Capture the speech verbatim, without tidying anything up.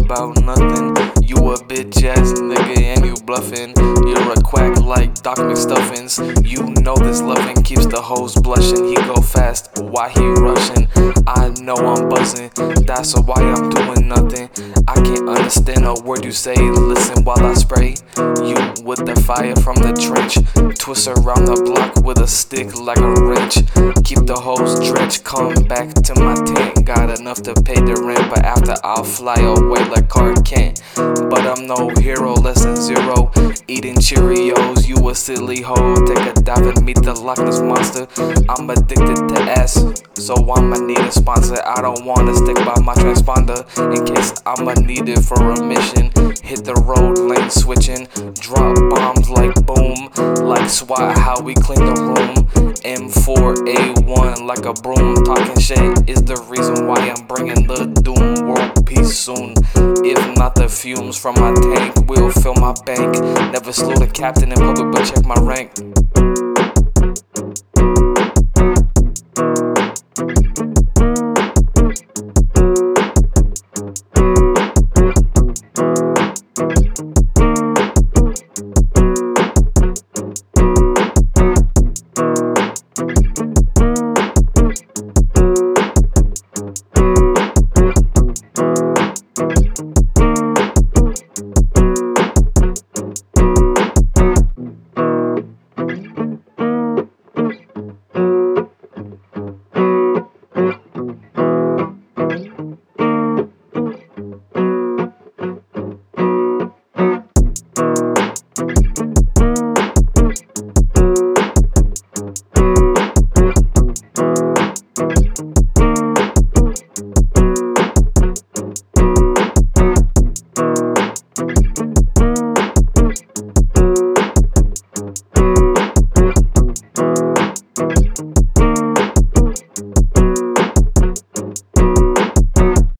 about nothing. You a bitch ass nigga and you bluffing. You're a quack like Doc McStuffins. You know this loving keeps the hoes blushing. He go fast, why he rushing? I know I'm buzzing, that's why I'm doing nothing. I can't understand a word you say, listen while I spray you with the fire from the trench. Twist around the block with a stick like a wrench. Keep the hoes drenched, come back to my tent. Got enough to pay the rent, but after I'll fly away like Clark Kent. But I'm no hero, less than zero. Eating Cheerios, you a silly hoe. Take a dive and meet the Loch Ness Monster. I'm addicted to ass, so I'ma need a sponsor. I don't wanna stick by my transponder in case I'ma need it for a mission. Hit the road, lane switching. Drop bombs like boom, like SWAT, how we clean the room. M four A one like a broom. Talking shit is the reason why I'm bringing the doom. World peace soon. If not the fumes from my tank will fill my bank. Never slew the captain in public but check my rank.